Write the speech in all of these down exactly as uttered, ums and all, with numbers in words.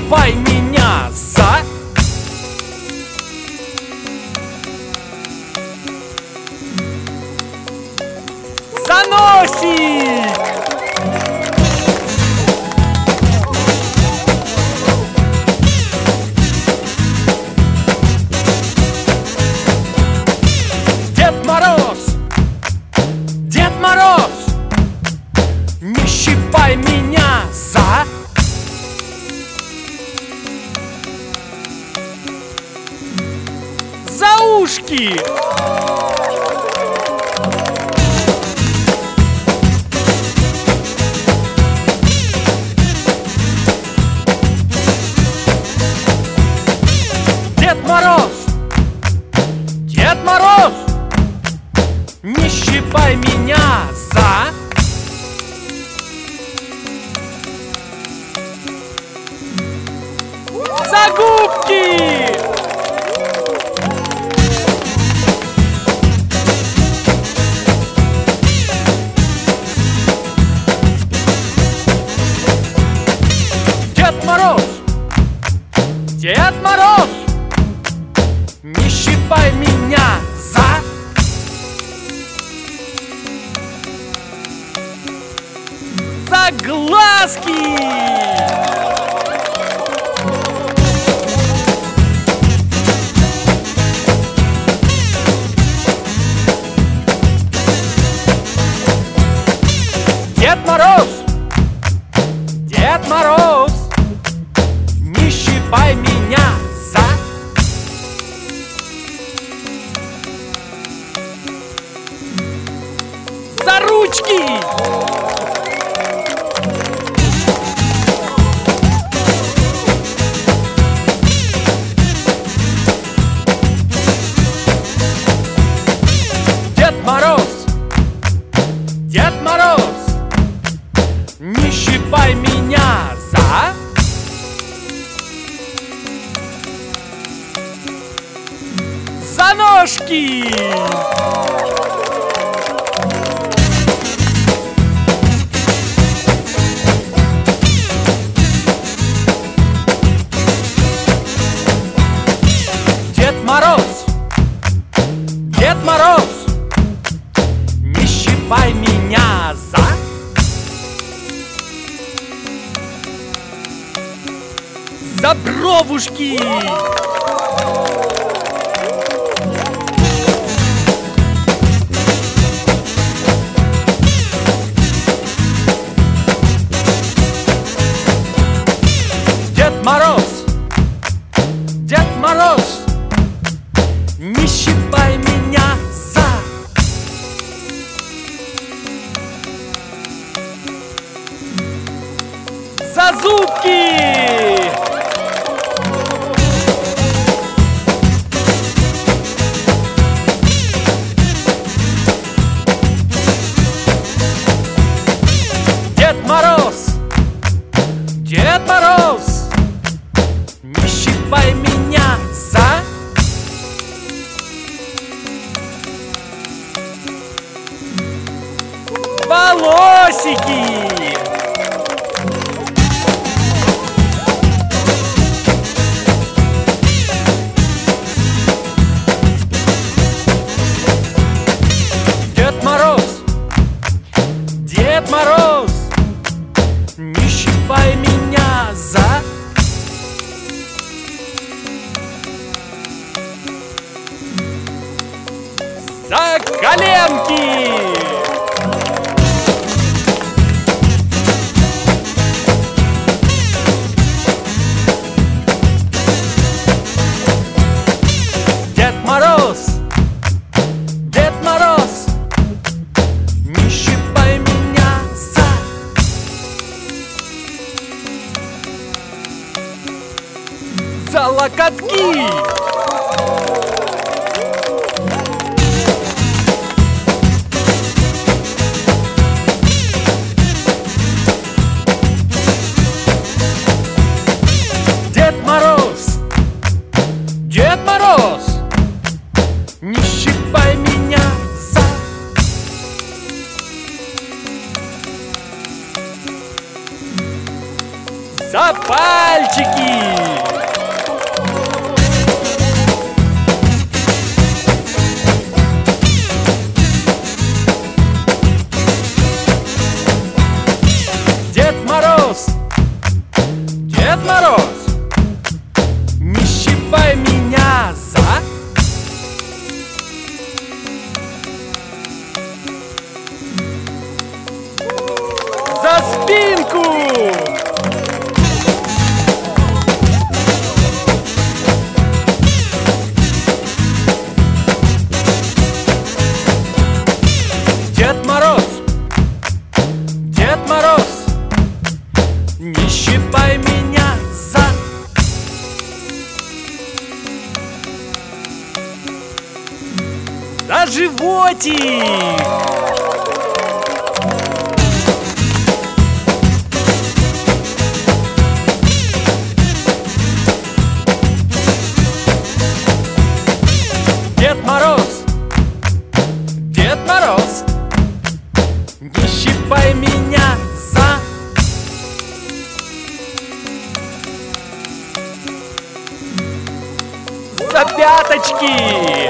щипай меня за заносик. Дед Мороз, Дед Мороз, не щипай меня за за ушки. Дед Мороз, Дед Мороз, не щипай меня за за губки. Дед Мороз, Дед Мороз, не щипай меня за за глазки. Дед Мороз, Дед Мороз, не щипай меня за за ручки. Дед Мороз, Дед Мороз, не щипай меня за за ножки. Дед Мороз, Дед Мороз, не щипай меня за за бровушки. Дед Мороз, Дед Мороз, не щипай меня за за зубки. Дед Мороз, Дед Мороз, не щипай меня за волосики. Дед Мороз, Дед Мороз, не щипай меня за за коленки. Дед Мороз, Дед Мороз, не щипай меня за за локотки. Дед Мороз, Дед Мороз, не щипай меня за за пальчики. Дед Мороз, Дед Мороз, не щипай меня за... За спинку! Дед Мороз, Дед Мороз, не щипай меня за... За животик! Дед Мороз, Дед Мороз, не щипай меня за... За пяточки!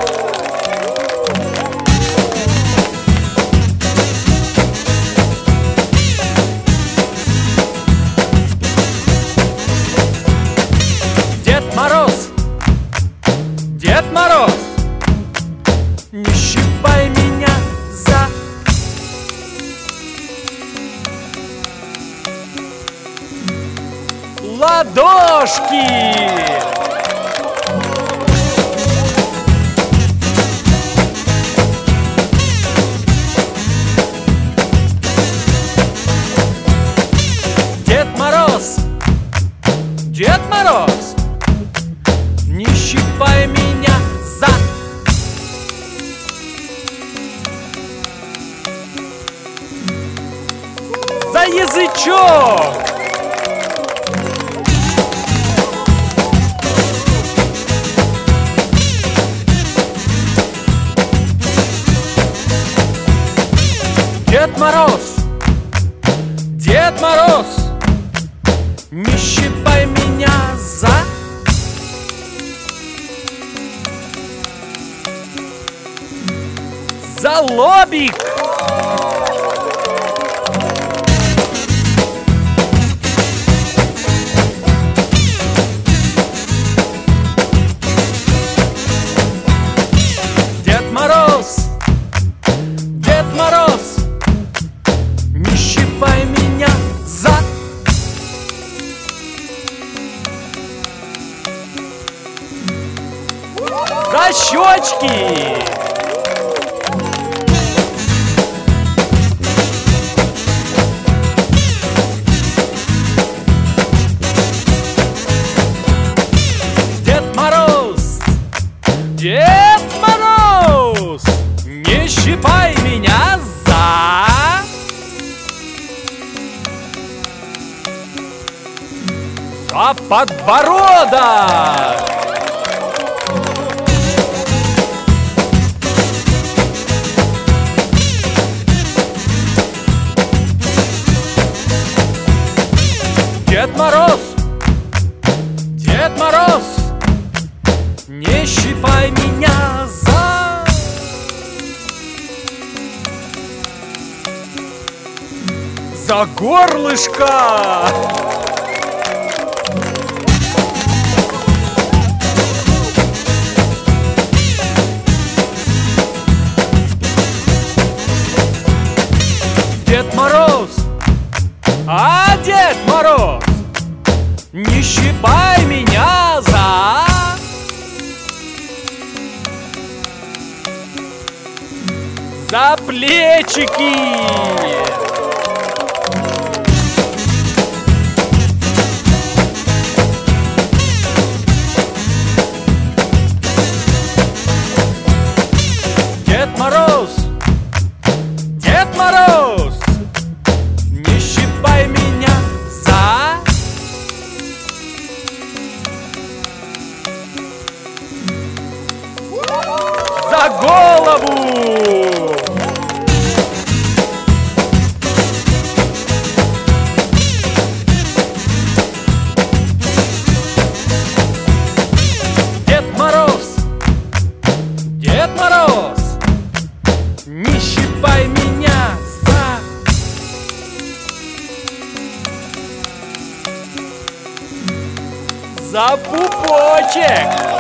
Дед Мороз, Дед Мороз, не щипай меня за... Ладошки! Дед Мороз, Дед Мороз, не щипай меня за... За язычок! Дед Мороз, Дед Мороз, не щипай меня за... За лобик! Дед Мороз, Дед Мороз, не щипай меня за... За щечки! Дед Мороз, Дед Мороз, не щипай меня за... За подбородок! Дед Мороз, Дед Мороз, не щипай меня за... За горлышко! Дед Мороз, а Дед Мороз, не щипай меня за... За плечики! Дед Мороз, Дед Мороз, не щипай меня за... За голову! за пупочек!